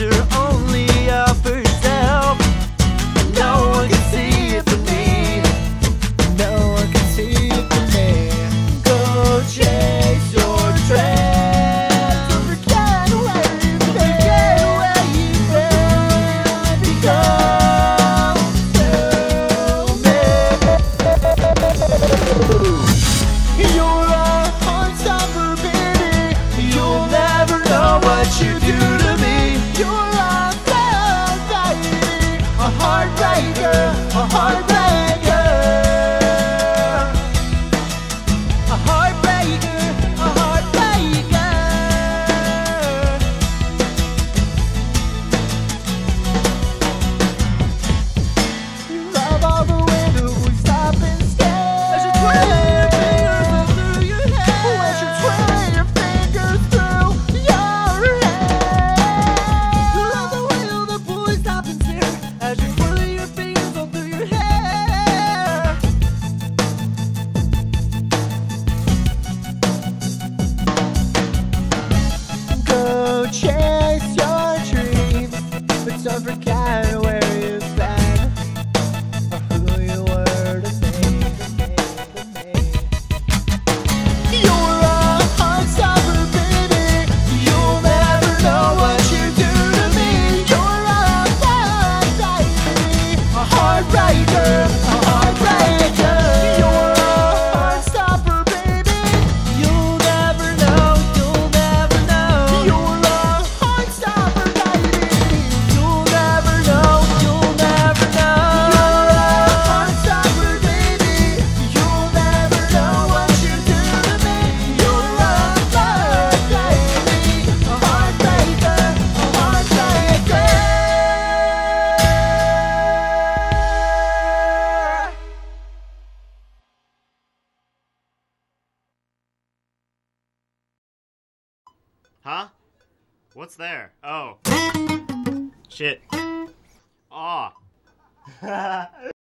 are only out for yourself. No one can see it for me. No one can see it for me. Go chase your dreams. Don't forget where you've been. Become you're a heartstopper, baby. You'll never know what you do to me. You're a bad baby, a heartbreaker, a heartbreaker, a heartbreaker, a heartbreaker. You love all the window, we stop and stare. As you twirl your fingers through your hair. As you twirl your fingers through your hair. You love the way all the boys stop and stare. As you twirl your fingers all through your hair. Go chase your dreams, but don't forget where you've been, or who you were to me. You're a heartstopper, baby. You'll never know what you do to me. You're a bad baby, a heartbreaker, a heartbreaker. You're a heartstopper, baby. You'll never know, you'll never know. You're a heartstopper, baby. You'll never know, you'll never know. You're a heartstopper, baby. You'll never know what you do to me. You're a bad baby, a heartbreaker, a heartbreaker. Huh? What's there? Oh. Shit. Aw.